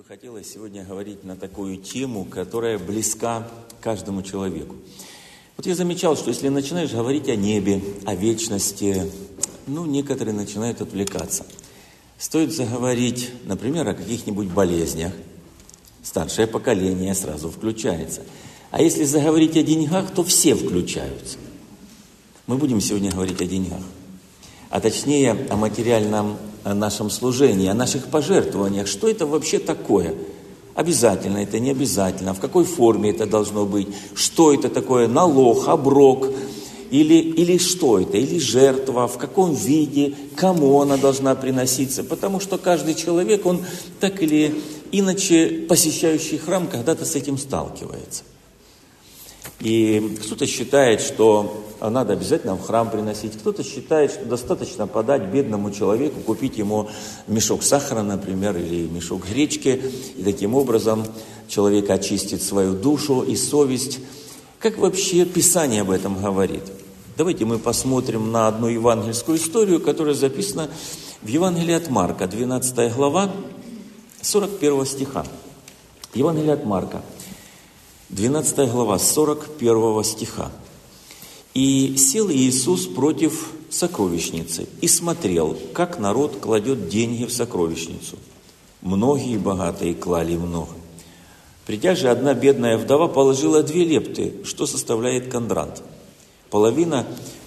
бы хотелось сегодня говорить на такую тему, которая близка каждому человеку. Вот я замечал, что если начинаешь говорить о небе, о вечности, некоторые начинают отвлекаться. Стоит заговорить, например, о каких-нибудь болезнях, старшее поколение сразу включается. А если заговорить о деньгах, то все включаются. Мы будем сегодня говорить о деньгах, а точнее о материальном нашем служении, о наших пожертвованиях. Что это вообще такое? Обязательно это, не обязательно, в какой форме это должно быть, что это такое, налог, оброк, или что это, или жертва, в каком виде, кому она должна приноситься. Потому что каждый человек, он так или иначе, посещающий храм, когда-то с этим сталкивается. И кто-то считает, что надо обязательно в храм приносить, кто-то считает, что достаточно подать бедному человеку, купить ему мешок сахара, например, или мешок гречки, и таким образом человек очистит свою душу и совесть. Как вообще Писание об этом говорит? Давайте мы посмотрим на одну евангельскую историю, которая записана в Евангелии от Марка, 12 глава, 41 стиха. Евангелие от Марка, 12 глава, 41 стиха. «И сел Иисус против сокровищницы и смотрел, как народ кладет деньги в сокровищницу. Многие богатые клали много. Придя же, одна бедная вдова положила 2 лепты, что составляет кондрант. Половина,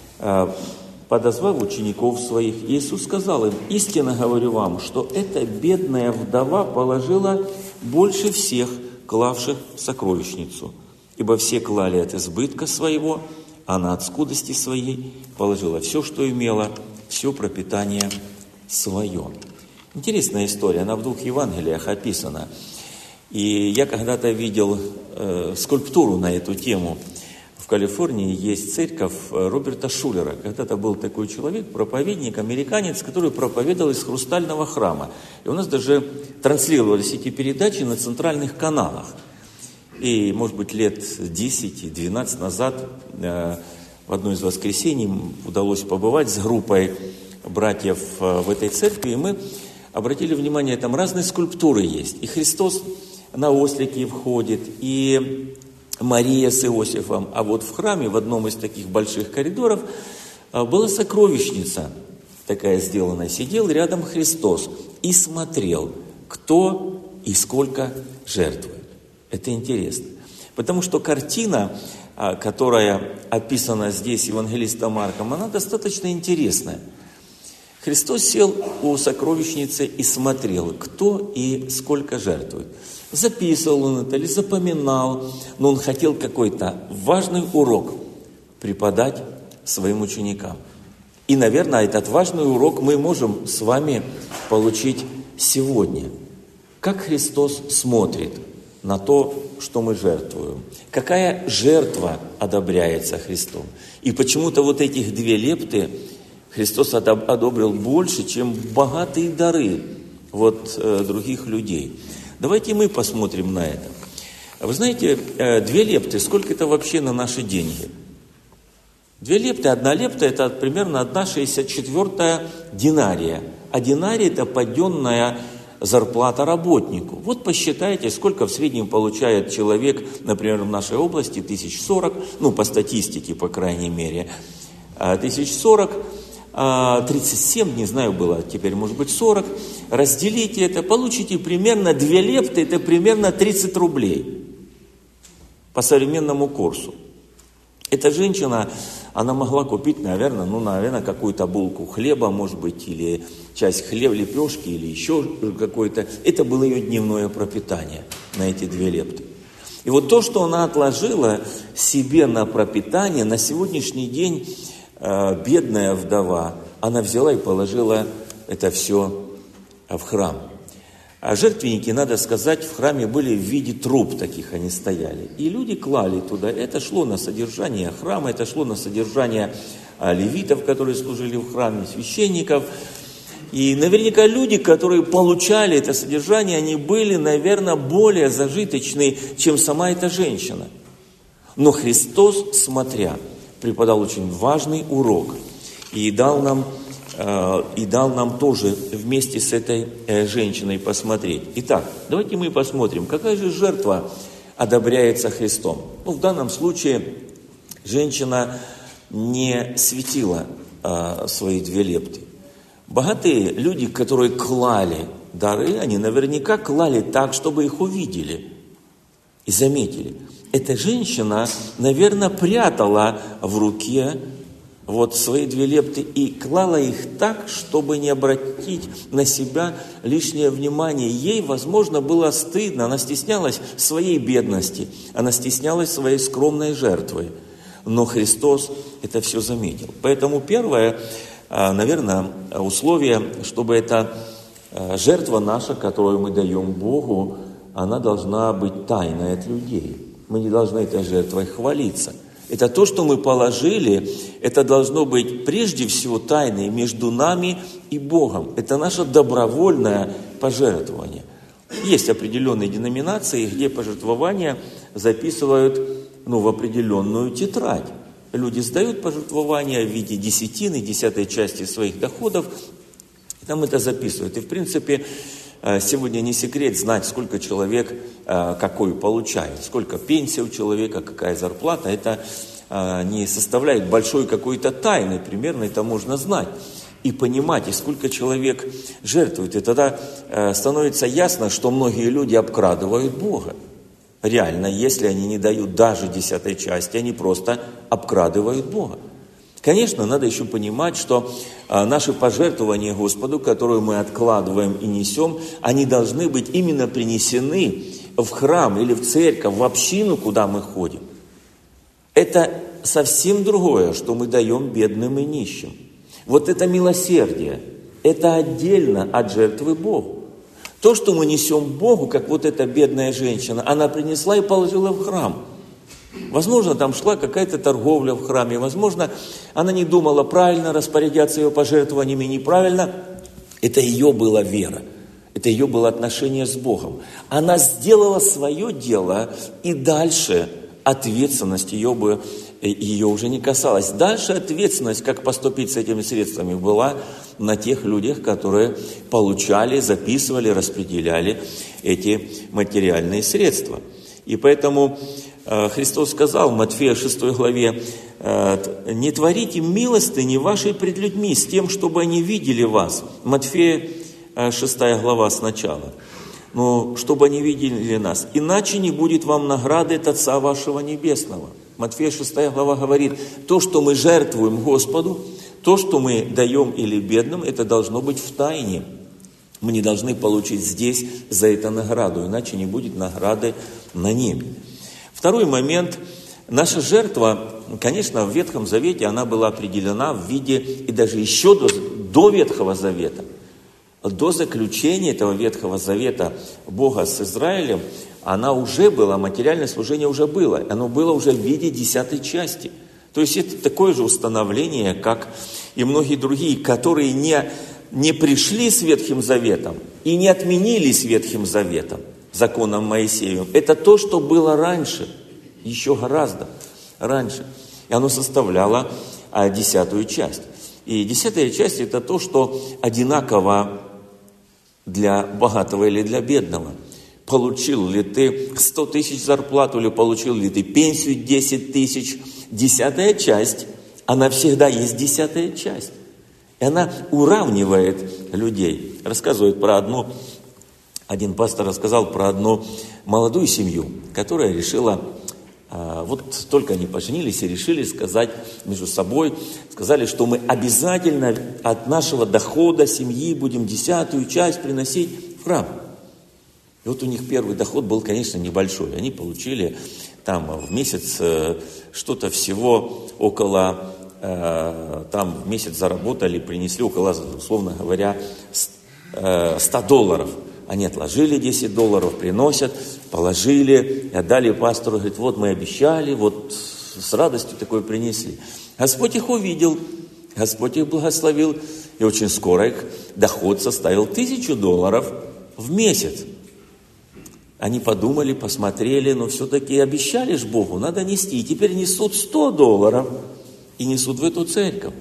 подозвав учеников своих, Иисус сказал им: истинно говорю вам, что эта бедная вдова положила больше всех, клавших в сокровищницу, ибо все клали от избытка своего, а на от скудости своей положила все, что имела, все пропитание свое». Интересная история, она в 2 Евангелиях описана. И я когда-то видел скульптуру на эту тему. В Калифорнии есть церковь Роберта Шулера. Когда-то был такой человек, проповедник, американец, который проповедовал из хрустального храма. И у нас даже транслировались эти передачи на центральных каналах. И, может быть, лет 10-12 назад в одно из воскресений удалось побывать с группой братьев в этой церкви, и мы обратили внимание, там разные скульптуры есть. И Христос на ослике входит, и Мария с Иосифом. А вот в храме, в одном из таких больших коридоров, была сокровищница такая сделанная. Сидел рядом Христос и смотрел, кто и сколько жертвует. Это интересно. Потому что картина, которая описана здесь евангелистом Марком, она достаточно интересная. Христос сел у сокровищницы и смотрел, кто и сколько жертвует. Записывал он это или запоминал, но он хотел какой-то важный урок преподать своим ученикам. И, наверное, этот важный урок мы можем с вами получить сегодня. Как Христос смотрит на то, что мы жертвуем. Какая жертва одобряется Христом. И почему-то вот этих 2 лепты Христос одобрил больше, чем богатые дары других людей. Давайте мы посмотрим на это. Вы знаете, 2 лепты, сколько это вообще на наши деньги? 2 лепты, 1 лепта, это примерно 1/64 динария. А динарий – это паденная зарплата работнику. Вот посчитайте, сколько в среднем получает человек, например, в нашей области, 1040, по статистике, по крайней мере, 1040, 37, не знаю, было, теперь может быть 40. Разделите это, получите примерно 2 лепты, это примерно 30 рублей по современному курсу. Эта женщина, она могла купить, наверное, какую-то булку хлеба, может быть, или часть хлеба, лепешки, или еще какое-то. Это было ее дневное пропитание на эти 2 лепты. И вот то, что она отложила себе на пропитание, на сегодняшний день бедная вдова, она взяла и положила это все в храм. А жертвенники, надо сказать, в храме были в виде труб таких, они стояли. И люди клали туда. Это шло на содержание храма, это шло на содержание левитов, которые служили в храме, священников. И наверняка люди, которые получали это содержание, они были, наверное, более зажиточны, чем сама эта женщина. Но Христос, смотря, преподал очень важный урок и дал нам и дал нам тоже вместе с этой женщиной посмотреть. Итак, давайте мы посмотрим, какая же жертва одобряется Христом. В данном случае женщина не светила свои 2 лепты. Богатые люди, которые клали дары, они наверняка клали так, чтобы их увидели и заметили. Эта женщина, наверное, прятала в руке свои 2 лепты и клала их так, чтобы не обратить на себя лишнее внимание. Ей, возможно, было стыдно, она стеснялась своей бедности, она стеснялась своей скромной жертвой. Но Христос это все заметил. Поэтому первое, наверное, условие, чтобы эта жертва наша, которую мы даем Богу, она должна быть тайной от людей. Мы не должны этой жертвой хвалиться. Это то, что мы положили, это должно быть прежде всего тайной между нами и Богом. Это наше добровольное пожертвование. Есть определенные деноминации, где пожертвования записывают в определенную тетрадь. Люди сдают пожертвования в виде десятины, 10 части своих доходов, и там это записывают. И в принципе сегодня не секрет знать, сколько человек какую получает, сколько пенсия у человека, какая зарплата. Это не составляет большой какой-то тайны, примерно это можно знать и понимать, и сколько человек жертвует. И тогда становится ясно, что многие люди обкрадывают Бога. Реально, если они не дают даже 10 части, они просто обкрадывают Бога. Конечно, надо еще понимать, что наши пожертвования Господу, которые мы откладываем и несем, они должны быть именно принесены в храм или в церковь, в общину, куда мы ходим. Это совсем другое, что мы даем бедным и нищим. Вот это милосердие, это отдельно от жертвы Богу. То, что мы несем Богу, как вот эта бедная женщина, она принесла и положила в храм. Возможно, там шла какая-то торговля в храме, возможно, она не думала, правильно распорядятся ее пожертвованиями, неправильно. Это ее была вера, это ее было отношение с Богом. Она сделала свое дело, и дальше ответственность ее уже не касалась. Дальше ответственность, как поступить с этими средствами, была на тех людях, которые получали, записывали, распределяли эти материальные средства. И поэтому Христос сказал в Матфея 6 главе: «Не творите милостыни вашей пред людьми с тем, чтобы они видели вас». Матфея 6 глава сначала. «Но чтобы они видели нас, иначе не будет вам награды от Отца вашего Небесного». Матфея 6 глава говорит, то, что мы жертвуем Господу, то, что мы даем или бедным, это должно быть в тайне. Мы не должны получить здесь за это награду, иначе не будет награды на небе. Второй момент. Наша жертва, конечно, в Ветхом Завете она была определена в виде, и даже еще до Ветхого Завета, до заключения этого Ветхого Завета Бога с Израилем, она уже была, материальное служение уже было. Оно было уже в виде 10 части. То есть это такое же установление, как и многие другие, которые не пришли с Ветхим Заветом и не отменились Ветхим Заветом, законом Моисеевым. Это то, что было раньше, еще гораздо раньше. И оно составляло 10 часть. И 10 часть это то, что одинаково для богатого или для бедного. Получил ли ты 100 тысяч зарплату, или получил ли ты пенсию 10 тысяч, 10 часть, она всегда есть 10 часть. И она уравнивает людей. Рассказывает про один пастор рассказал про одну молодую семью, которая решила, вот только они поженились и решили сказать между собой, сказали, что мы обязательно от нашего дохода семьи будем 10 часть приносить в храм. И вот у них первый доход был, конечно, небольшой. Они получили там в месяц что-то всего около, там в месяц заработали, принесли около, условно говоря, $100. Они отложили $10, приносят, положили, и отдали пастору, говорит, вот мы обещали, вот с радостью такое принесли. Господь их увидел, Господь их благословил, и очень скоро их доход составил $1000 в месяц. Они подумали, посмотрели, но все-таки обещали ж Богу, надо нести. И теперь несут $100 и несут в эту церковь.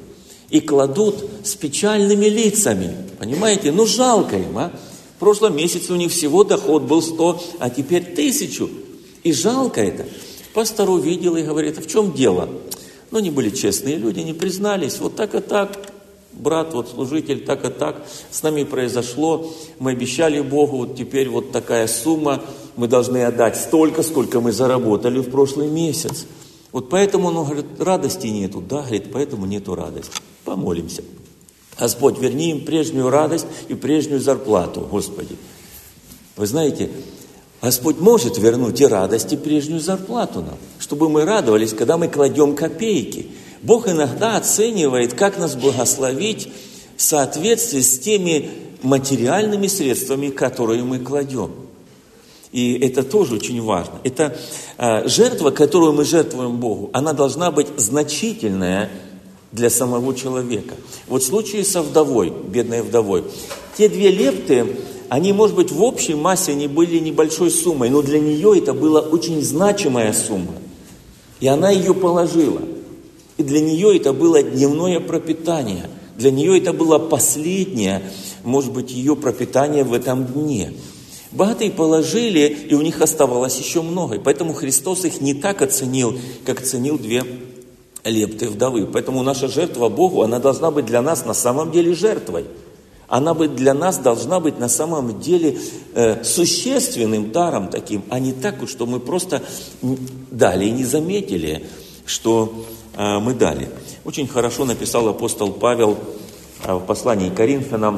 и кладут с печальными лицами. Понимаете? Ну, жалко им, а? В прошлом месяце у них всего доход был 100, а теперь 1000. И жалко это. Пастор увидел и говорит: а в чем дело? Ну, они были честные люди, не признались. Вот так и так, брат, вот служитель, так и так. С нами произошло, мы обещали Богу, вот теперь вот такая сумма. Мы должны отдать столько, сколько мы заработали в прошлый месяц. Вот поэтому, он говорит, радости нету. Да, говорит, поэтому нету радости. Помолимся. Господь, верни им прежнюю радость и прежнюю зарплату, Господи. Вы знаете, Господь может вернуть и радость, и прежнюю зарплату нам, чтобы мы радовались, когда мы кладем копейки. Бог иногда оценивает, как нас благословить в соответствии с теми материальными средствами, которые мы кладем. И это тоже очень важно. Это жертва, которую мы жертвуем Богу, она должна быть значительная для самого человека. Вот в случае со вдовой, бедной вдовой, те 2 лепты, они, может быть, в общей массе они были небольшой суммой, но для нее это была очень значимая сумма. И она ее положила. И для нее это было дневное пропитание. Для нее это было последнее, может быть, ее пропитание в этом дне. Богатые положили, и у них оставалось еще много. И поэтому Христос их не так оценил, как оценил 2 лепты вдовы. Поэтому наша жертва Богу, она должна быть для нас на самом деле жертвой. Она для нас должна быть на самом деле существенным даром таким, а не так, что мы просто дали и не заметили, что мы дали. Очень хорошо написал апостол Павел в послании к Коринфянам.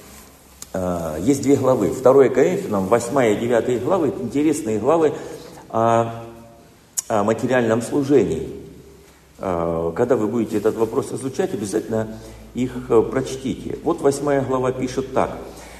Есть 2 главы. 2 Коринфянам, 8 и 9 главы, интересные главы о материальном служении. Когда вы будете этот вопрос изучать, обязательно их прочтите. Вот 8 глава пишет так.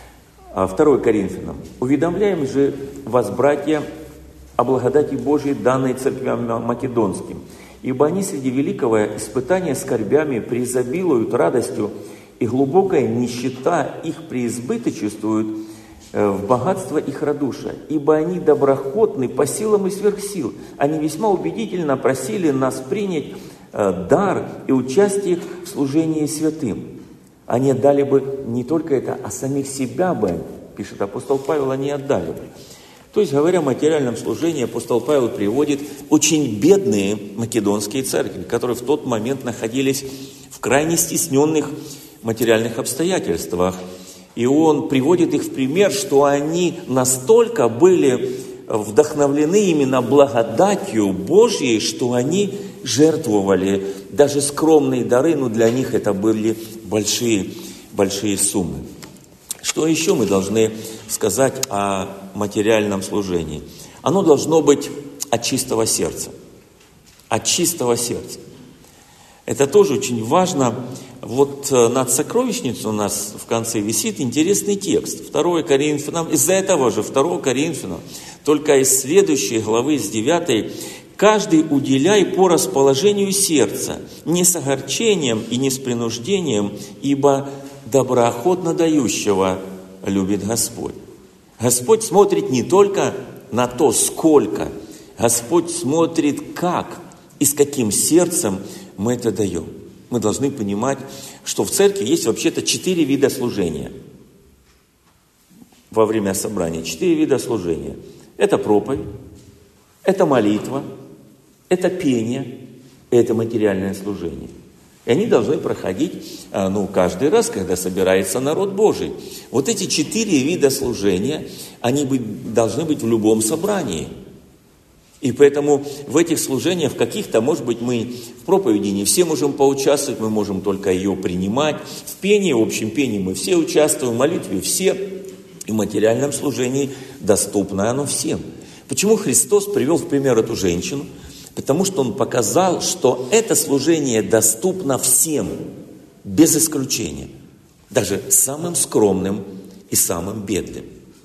2 Коринфянам. «Уведомляем же вас, братья, о благодати Божией, данной церквям македонским, ибо они среди великого испытания скорбями преизобилуют радостью, и глубокая нищета их преизбыточествует в богатство их радушия, ибо они доброхотны по силам и сверх сил. Они весьма убедительно просили нас принять дар и участие в служении святым. Они отдали бы не только это, а самих себя бы, пишет апостол Павел, они отдали бы». То есть, говоря о материальном служении, апостол Павел приводит очень бедные македонские церкви, которые в тот момент находились в крайне стесненных материальных обстоятельствах. И он приводит их в пример, что они настолько были вдохновлены именно благодатью Божьей, что они жертвовали даже скромные дары, но для них это были большие суммы. Что еще мы должны сказать о материальном служении? Оно должно быть от чистого сердца. От чистого сердца. Это тоже очень важно. Вот над сокровищницей у нас в конце висит интересный текст. 2 Коринфянам, из-за этого же 2 Коринфянам, только из следующей главы, с 9, «Каждый уделяй по расположению сердца, не с огорчением и не с принуждением, ибо доброохотно дающего любит Господь». Господь смотрит не только на то, сколько, Господь смотрит, как и с каким сердцем мы это даем. Мы должны понимать, что в церкви есть вообще-то 4 вида служения. Во время собрания 4 вида служения. Это проповедь, это молитва, это пение, и это материальное служение. И они должны проходить, каждый раз, когда собирается народ Божий. Вот эти 4 вида служения, они должны быть в любом собрании. И поэтому в этих служениях, в каких-то, может быть, мы в проповеди не все можем поучаствовать, мы можем только ее принимать. В пении, в общем пении мы все участвуем, в молитве все. И в материальном служении доступно оно всем. Почему Христос привел в пример эту женщину? Потому что Он показал, что это служение доступно всем, без исключения. Даже самым скромным и самым бедным.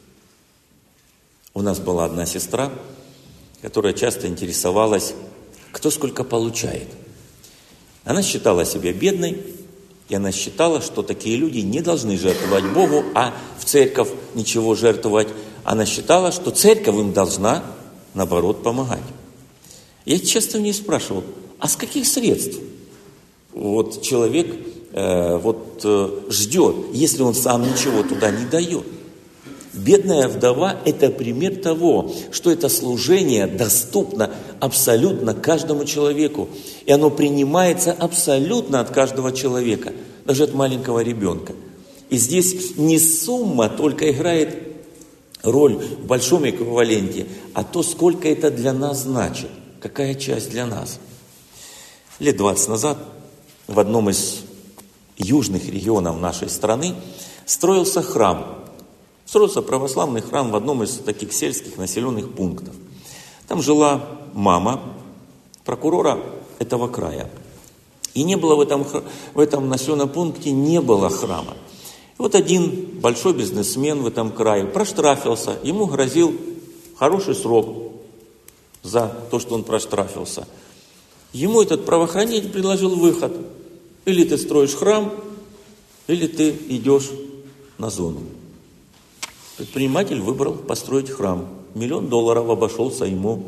У нас была одна сестра, которая часто интересовалась, кто сколько получает. Она считала себя бедной, и она считала, что такие люди не должны жертвовать Богу, а в церковь ничего жертвовать. Она считала, что церковь им должна, наоборот, помогать. Я часто у нее спрашивал, а с каких средств вот человек ждет, если он сам ничего туда не дает. Бедная вдова – это пример того, что это служение доступно абсолютно каждому человеку. И оно принимается абсолютно от каждого человека, даже от маленького ребенка. И здесь не сумма только играет роль в большом эквиваленте, а то, сколько это для нас значит, какая часть для нас. Лет 20 назад в одном из южных регионов нашей страны строился храм. Строился православный храм в одном из таких сельских населенных пунктов. Там жила мама прокурора этого края. И не было в этом населенном пункте не было храма. И вот один большой бизнесмен в этом крае проштрафился. Ему грозил хороший срок за то, что он проштрафился. Ему этот правоохранитель предложил выход. Или ты строишь храм, или ты идешь на зону. Предприниматель выбрал построить храм. $1 миллион обошелся ему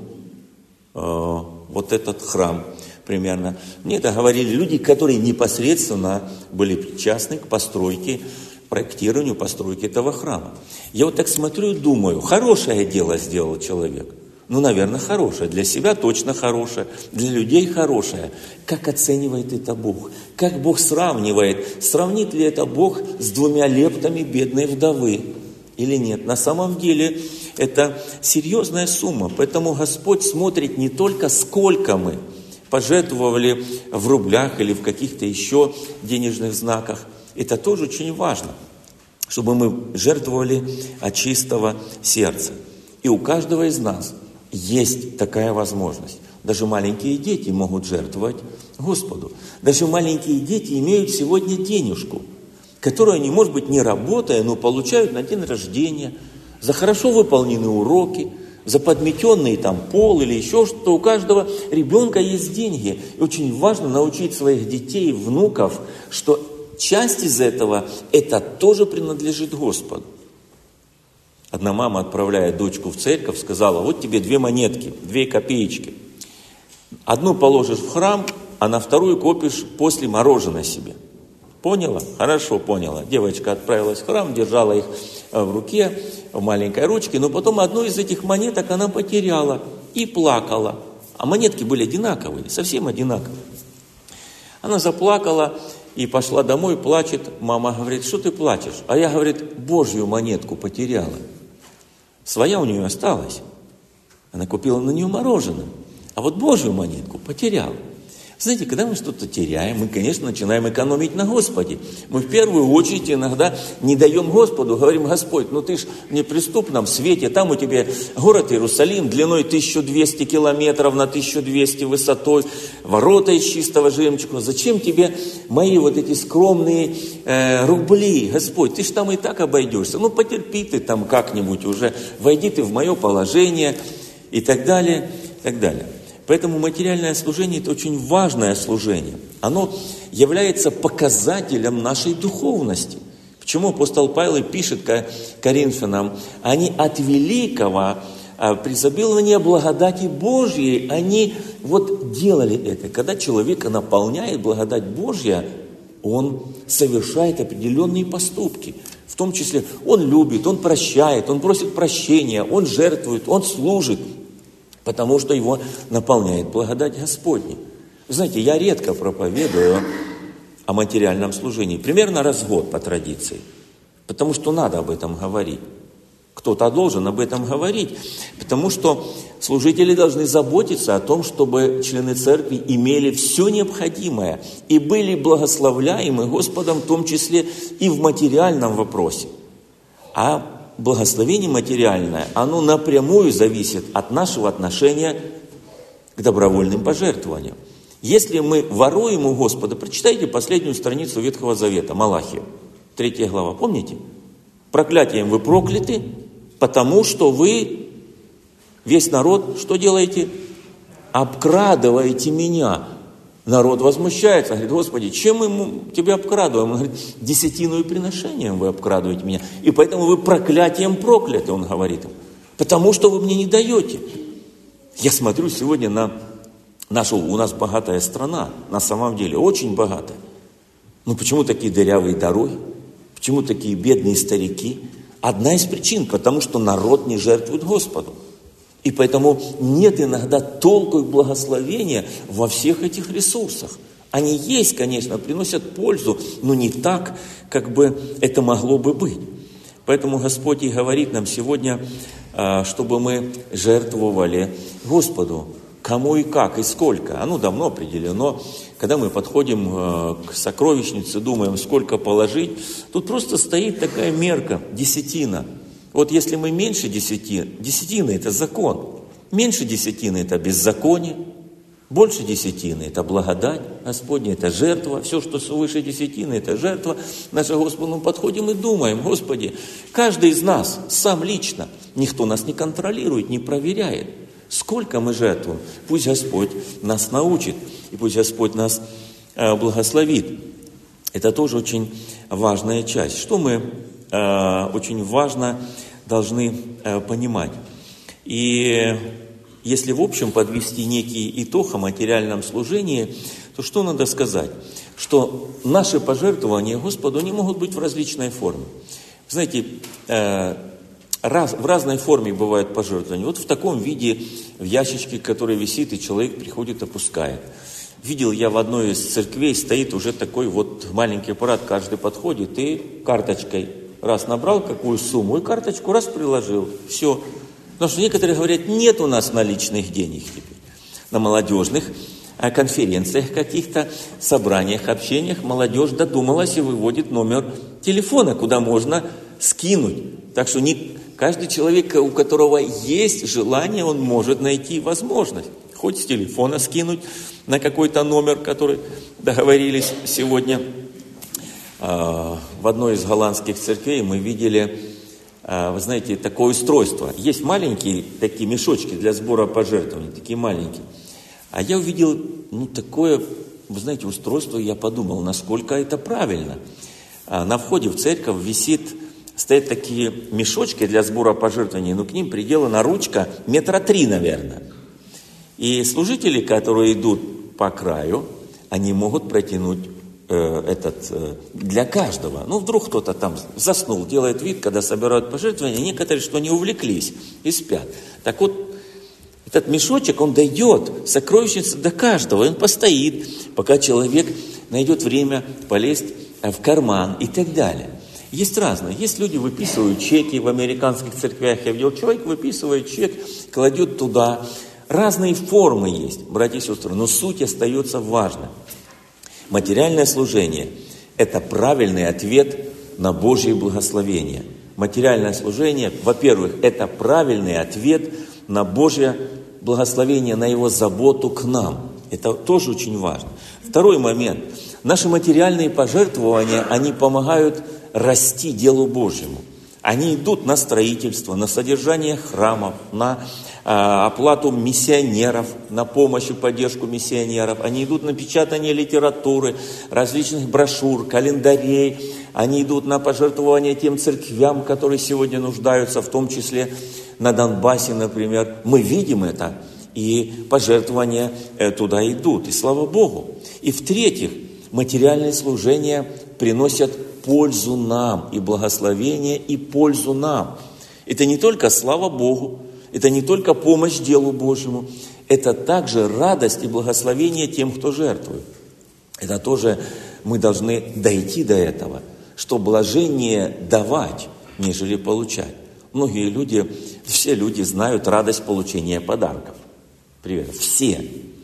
вот этот храм примерно. Мне это говорили люди, которые непосредственно были причастны к постройке, проектированию постройки этого храма. Я вот так смотрю и думаю, хорошее дело сделал человек. Ну, наверное, хорошее. Для себя точно хорошее. Для людей хорошее. Как оценивает это Бог? Как Бог сравнивает? Сравнит ли это Бог с 2 лептами бедной вдовы? Или нет? На самом деле это серьезная сумма. Поэтому Господь смотрит не только, сколько мы пожертвовали в рублях или в каких-то еще денежных знаках. Это тоже очень важно, чтобы мы жертвовали от чистого сердца. И у каждого из нас есть такая возможность. Даже маленькие дети могут жертвовать Господу. Даже маленькие дети имеют сегодня денежку, которую они, может быть, не работая, но получают на день рождения, за хорошо выполненные уроки, за подметенный там пол или еще что-то. У каждого ребенка есть деньги. И очень важно научить своих детей и внуков, что часть из этого, это тоже принадлежит Господу. Одна мама, отправляя дочку в церковь, сказала, вот тебе 2 монетки, 2 копеечки. Одну положишь в храм, а на вторую копишь после мороженое себе. Поняла? Хорошо поняла. Девочка отправилась в храм, держала их в руке, в маленькой ручке, но потом одну из этих монеток она потеряла и плакала. А монетки были одинаковые, совсем одинаковые. Она заплакала и пошла домой, плачет. Мама говорит, что ты плачешь? А я, говорит, Божью монетку потеряла. Своя у нее осталась. Она купила на нее мороженое. А вот Божью монетку потеряла. Знаете, когда мы что-то теряем, мы, конечно, начинаем экономить на Господе. Мы в первую очередь иногда не даем Господу, говорим, Господь, ну ты ж в неприступном свете, там у тебя город Иерусалим длиной 1200 километров на 1200 высотой, ворота из чистого жемчуга. Зачем тебе мои вот эти скромные рубли, Господь, ты ж там и так обойдешься. Ну потерпи ты там как-нибудь уже, войди ты в мое положение и так далее, и так далее. Поэтому материальное служение – это очень важное служение. Оно является показателем нашей духовности. Почему апостол Павел пишет Коринфянам, они от великого преизобилования благодати Божьей, они вот делали это. Когда человека наполняет благодать Божья, он совершает определенные поступки. В том числе он любит, он прощает, он просит прощения, он жертвует, он служит. Потому что его наполняет благодать Господня. Вы знаете, я редко проповедую о материальном служении. Примерно раз в год по традиции. Потому что надо об этом говорить. Кто-то должен об этом говорить. Потому что служители должны заботиться о том, чтобы члены церкви имели все необходимое и были благословляемы Господом, в том числе и в материальном вопросе. А благословение материальное, оно напрямую зависит от нашего отношения к добровольным пожертвованиям. Если мы воруем у Господа, прочитайте последнюю страницу Ветхого Завета, Малахия, 3 глава, помните? Проклятием вы прокляты, потому что вы, весь народ, что делаете? Обкрадываете меня. Народ возмущается, говорит, Господи, чем мы тебя обкрадываем? Он говорит, десятину и приношением вы обкрадываете меня. И поэтому вы проклятием прокляты, он говорит им. Потому что вы мне не даете. Я смотрю сегодня на у нас богатая страна, на самом деле, очень богатая. Ну почему такие дырявые дороги? Почему такие бедные старики? Одна из причин, потому что народ не жертвует Господу. И поэтому нет иногда толку и благословения во всех этих ресурсах. Они есть, конечно, приносят пользу, но не так, как бы это могло бы быть. Поэтому Господь и говорит нам сегодня, чтобы мы жертвовали Господу. Кому и как, и сколько. Оно давно определено. Когда мы подходим к сокровищнице, думаем, сколько положить, тут просто стоит такая мерка, десятина. Вот если мы меньше десятины – это закон. Меньше десятины – это беззаконие. Больше десятины – это благодать Господня, это жертва. Все, что свыше десятины – это жертва наша Господу. Мы подходим и думаем, Господи, каждый из нас, сам лично, никто нас не контролирует, не проверяет. Сколько мы жертвуем? Пусть Господь нас научит, и пусть Господь нас благословит. Это тоже очень важная часть. Что мы очень важно должны понимать. И если в общем подвести некий итог о материальном служении, то что надо сказать? Что наши пожертвования Господу не могут быть в различной форме. Знаете, в разной форме бывают пожертвования. Вот в таком виде, в ящичке, который висит, и человек приходит, опускает. Видел я в одной из церквей, стоит уже такой вот маленький аппарат, каждый подходит и карточкой раз набрал какую сумму, и карточку раз приложил. Все. Потому что некоторые говорят, нет у нас наличных денег теперь. На молодежных конференциях каких-то, собраниях, общениях молодежь додумалась и выводит номер телефона, куда можно скинуть. Так что не каждый человек, у которого есть желание, он может найти возможность. Хоть с телефона скинуть на какой-то номер, который договорились сегодня. В одной из голландских церквей мы видели, вы знаете, такое устройство. Есть маленькие такие мешочки для сбора пожертвований, такие маленькие. А я увидел, такое, вы знаете, устройство, и я подумал, насколько это правильно. На входе в церковь стоят такие мешочки для сбора пожертвований, но к ним приделана ручка 3 метра, наверное. И служители, которые идут по краю, они могут протянуть для каждого. Вдруг кто-то там заснул, делает вид, когда собирают пожертвования, некоторые, что не увлеклись и спят. Так вот, этот мешочек, он дойдет, сокровищница до каждого, и он постоит, пока человек найдет время полезть в карман и так далее. Есть разные. Есть люди, выписывают чеки в американских церквях. Я видел, человек выписывает чек, кладет туда. Разные формы есть, братья и сестры, но суть остается важной. Материальное служение – это правильный ответ на Божье благословение. Материальное служение, во-первых, это правильный ответ на Божье благословение, на Его заботу к нам. Это тоже очень важно. Второй момент. Наши материальные пожертвования, они помогают расти делу Божьему. Они идут на строительство, на содержание храмов, на оплату миссионеров, на помощь и поддержку миссионеров. Они идут на печатание литературы, различных брошюр, календарей. Они идут на пожертвование тем церквям, которые сегодня нуждаются, в том числе на Донбассе, например. Мы видим это, и пожертвования туда идут. И слава Богу. И в-третьих, материальные служения приносят пользу нам, и благословение, и пользу нам. Это не только слава Богу, это не только помощь делу Божьему, это также радость и благословение тем, кто жертвует. Это тоже мы должны дойти до этого, что блажение давать, нежели получать. Многие люди, все люди знают радость получения подарков. Привет. Все.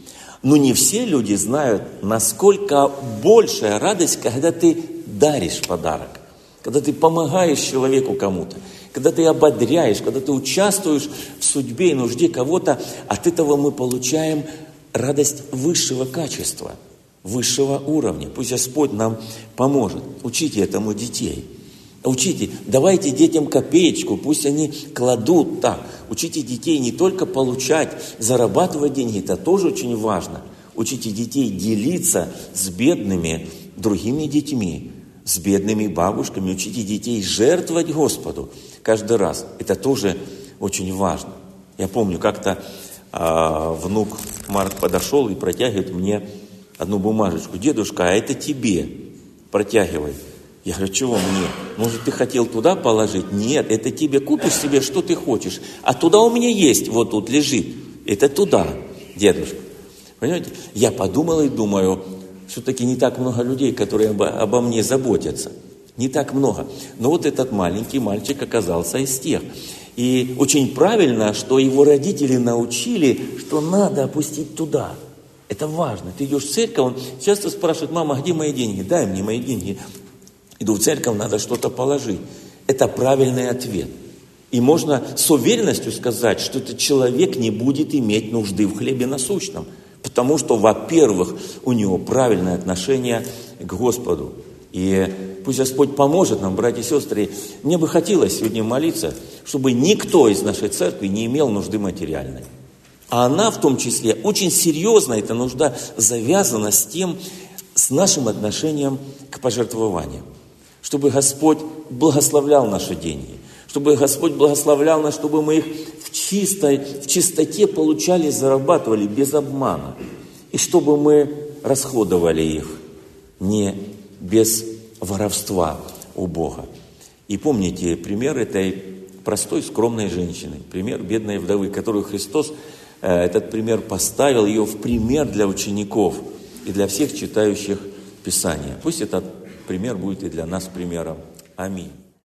Но не все люди знают, насколько большая радость, когда ты даришь подарок, когда ты помогаешь человеку кому-то, когда ты ободряешь, когда ты участвуешь в судьбе и нужде кого-то, от этого мы получаем радость высшего качества, высшего уровня. Пусть Господь нам поможет. Учите этому детей. Учите, давайте детям копеечку, пусть они кладут так. Учите детей не только получать, зарабатывать деньги, это тоже очень важно. Учите детей делиться с бедными другими детьми, с бедными бабушками. Учите детей жертвовать Господу каждый раз. Это тоже очень важно. Я помню, как-то внук Марк подошел и протягивает мне одну бумажечку. Дедушка, а это тебе. протягивает. Я говорю, чего мне? Может, ты хотел туда положить? Нет, это тебе купишь себе, что ты хочешь. А туда у меня есть, вот тут лежит. Это туда, дедушка. Понимаете? Я подумал и думаю, все-таки не так много людей, которые обо мне заботятся. Не так много. Но вот этот маленький мальчик оказался из тех. И очень правильно, что его родители научили, что надо опустить туда. Это важно. Ты идешь в церковь, он часто спрашивает, мама, где мои деньги? Дай мне мои деньги. Иду в церковь, надо что-то положить. Это правильный ответ. И можно с уверенностью сказать, что этот человек не будет иметь нужды в хлебе насущном. Потому что, во-первых, у него правильное отношение к Господу. И пусть Господь поможет нам, братья и сестры. Мне бы хотелось сегодня молиться, чтобы никто из нашей церкви не имел нужды материальной. А она в том числе очень серьезно, эта нужда завязана с нашим отношением к пожертвованиям. Чтобы Господь благословлял наши деньги. Чтобы Господь благословлял нас, чтобы мы их в чистоте получали, зарабатывали без обмана. И чтобы мы расходовали их не без воровства у Бога. И помните пример этой простой, скромной женщины. Пример бедной вдовы, которую Христос, этот пример поставил ее в пример для учеников и для всех читающих Писания. Пусть этот пример будет и для нас примером. Аминь.